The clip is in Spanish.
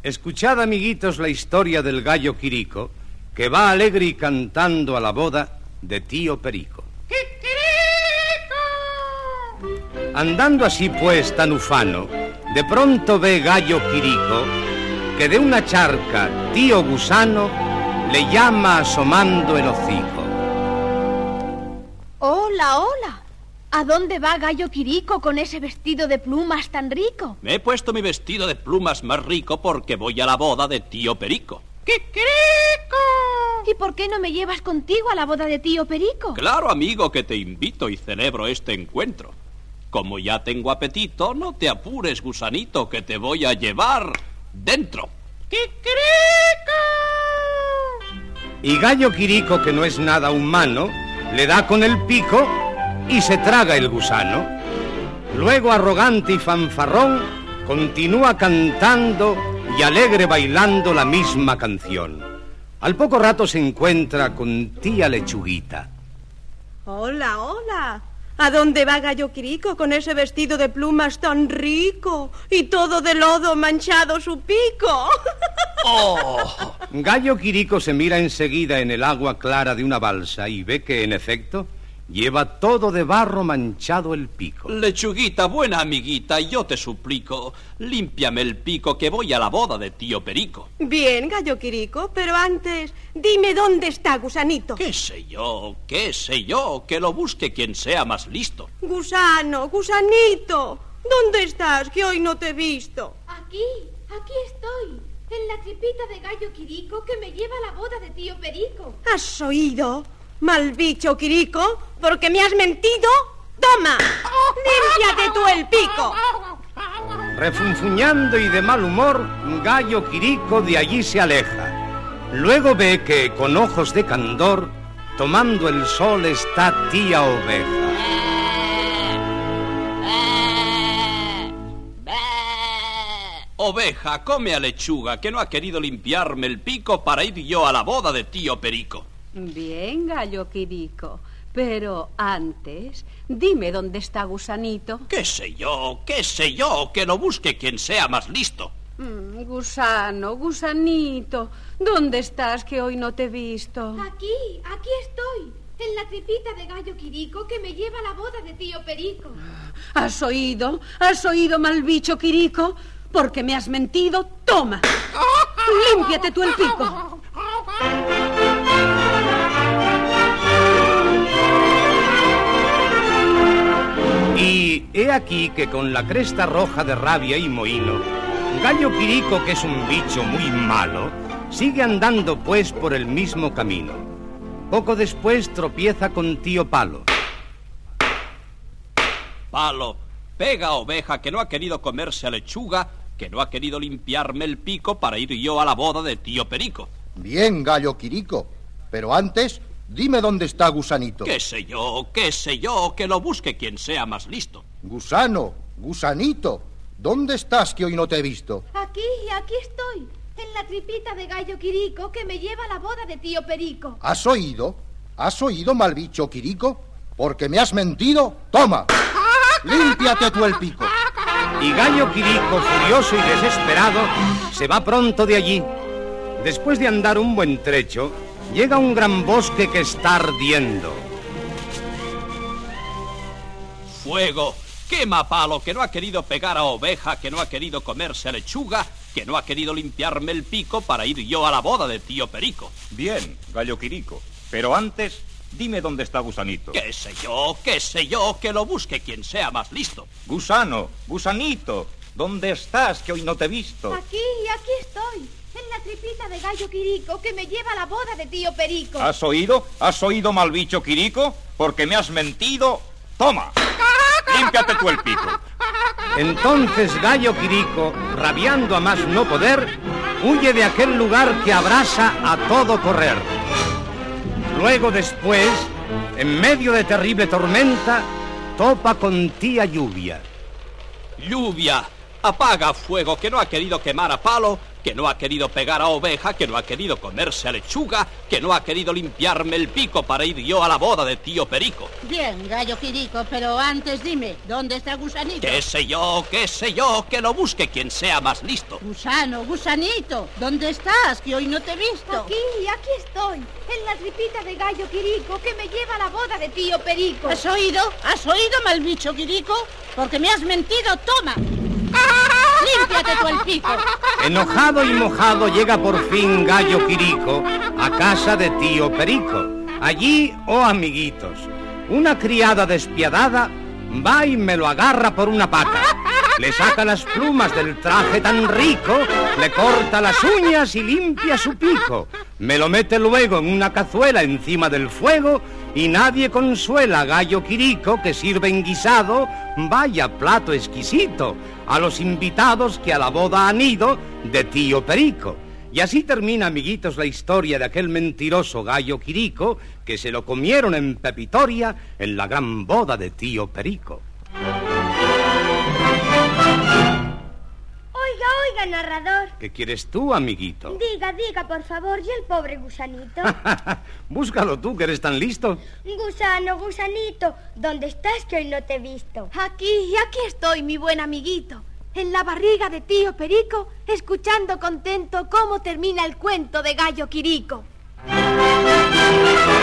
Escuchad, amiguitos, la historia del gallo Quirico, que va alegre y cantando a la boda de tío Perico. ¡Kikirico! Andando así pues tan ufano, de pronto ve gallo Quirico que de una charca tío Gusano le llama asomando el hocico. Hola, hola. ¿A dónde va gallo Quirico con ese vestido de plumas tan rico? Me he puesto mi vestido de plumas más rico porque voy a la boda de tío Perico. ¡Kikirico! ¿Y por qué no me llevas contigo a la boda de tío Perico? Claro, amigo, que te invito y celebro este encuentro. Como ya tengo apetito, no te apures, gusanito, que te voy a llevar dentro. ¡Kikirico! Y gallo Quirico, que no es nada humano, le da con el pico y se traga el gusano. Luego, arrogante y fanfarrón, continúa cantando y alegre bailando la misma canción. Al poco rato se encuentra con tía Lechuguita. Hola, hola. ¿A dónde va gallo Quirico con ese vestido de plumas tan rico y todo de lodo manchado su pico? ¡Oh! Gallo Quirico se mira enseguida en el agua clara de una balsa y ve que, en efecto, lleva todo de barro manchado el pico. Lechuguita, buena amiguita, yo te suplico, límpiame el pico que voy a la boda de tío Perico. Bien, gallo Quirico, pero antes, dime dónde está Gusanito. ¿Qué sé yo? Que lo busque quien sea más listo. Gusano, Gusanito, ¿dónde estás? Que hoy no te he visto. Aquí estoy, en la tripita de gallo Quirico que me lleva a la boda de tío Perico. ¿Has oído? Mal bicho, Quirico, porque me has mentido. ¡Toma! ¡Límpiate tú el pico! Refunfuñando y de mal humor, gallo Quirico de allí se aleja. Luego ve que, con ojos de candor, tomando el sol está tía Oveja. Oveja, come a Lechuga, que no ha querido limpiarme el pico para ir yo a la boda de tío Perico. Bien, gallo Quirico, pero antes, dime dónde está Gusanito. ¿Qué sé yo? Que lo busque quien sea más listo. Gusano, Gusanito, ¿dónde estás que hoy no te he visto? Aquí estoy, en la tripita de gallo Quirico que me lleva a la boda de tío Perico. ¿Has oído, mal bicho Quirico? Porque me has mentido. ¡Toma! ¡Límpiate tú el pico! Y he aquí que, con la cresta roja de rabia y mohíno, gallo Quirico, que es un bicho muy malo, sigue andando pues por el mismo camino. Poco después tropieza con tío Palo. Palo, pega a Oveja, que no ha querido comerse a Lechuga, que no ha querido limpiarme el pico para ir yo a la boda de tío Perico. Bien, gallo Quirico, pero antes, dime dónde está Gusanito. ¿Qué sé yo? Que lo busque quien sea más listo. Gusano, Gusanito, ¿dónde estás que hoy no te he visto? Aquí estoy, en la tripita de gallo Quirico que me lleva a la boda de tío Perico. ¿Has oído? ¿Has oído, mal bicho Quirico? Porque me has mentido. ¡Toma! ¡Límpiate tú el pico! Y gallo Quirico, furioso y desesperado, se va pronto de allí. Después de andar un buen trecho, llega a un gran bosque que está ardiendo. ¡Fuego! ¡Quema Palo, que no ha querido pegar a Oveja, que no ha querido comerse a Lechuga, que no ha querido limpiarme el pico para ir yo a la boda de tío Perico! Bien, gallo Quirico, pero antes, dime dónde está Gusanito. ¿Qué sé yo? Que lo busque quien sea más listo. Gusano, Gusanito, ¿dónde estás que hoy no te he visto? Aquí estoy, en la tripita de gallo Quirico que me lleva a la boda de tío Perico. ¿Has oído? ¿Has oído, mal bicho Quirico? Porque me has mentido. ¡Toma! ¡Límpiate tú el pico! Entonces gallo Quirico, rabiando a más no poder, huye de aquel lugar que abrasa a todo correr. Luego, después, en medio de terrible tormenta, topa con tía Lluvia. ¡Lluvia! Apaga fuego, que no ha querido quemar a Palo, que no ha querido pegar a Oveja, que no ha querido comerse a Lechuga, que no ha querido limpiarme el pico para ir yo a la boda de tío Perico. Bien, Gallo Quirico, pero antes dime, ¿dónde está Gusanito? ¿Qué sé yo, que lo busque quien sea más listo? Gusano, Gusanito, ¿dónde estás? Que hoy no te he visto. Aquí estoy, en la tripita de Gallo Quirico que me lleva a la boda de tío Perico. ¿Has oído? ¿Has oído, mal bicho Quirico? Porque me has mentido, toma. ¡Límpiate tú el pico! Enojado y mojado llega por fin Gallo Quirico a casa de tío Perico. Allí, oh amiguitos, una criada despiadada va y me lo agarra por una pata. Le saca las plumas del traje tan rico, le corta las uñas y limpia su pico. Me lo mete luego en una cazuela encima del fuego y nadie consuela a Gallo Quirico que sirve en guisado, vaya plato exquisito, a los invitados que a la boda han ido de tío Perico. Y así termina, amiguitos, la historia de aquel mentiroso Gallo Quirico que se lo comieron en Pepitoria en la gran boda de tío Perico. Oiga, narrador. ¿Qué quieres tú, amiguito? Diga, por favor, ¿y el pobre gusanito? Búscalo tú, que eres tan listo. Gusanito, ¿dónde estás que hoy no te he visto? Aquí estoy, mi buen amiguito, en la barriga de tío Perico, escuchando contento cómo termina el cuento de Gallo Quirico.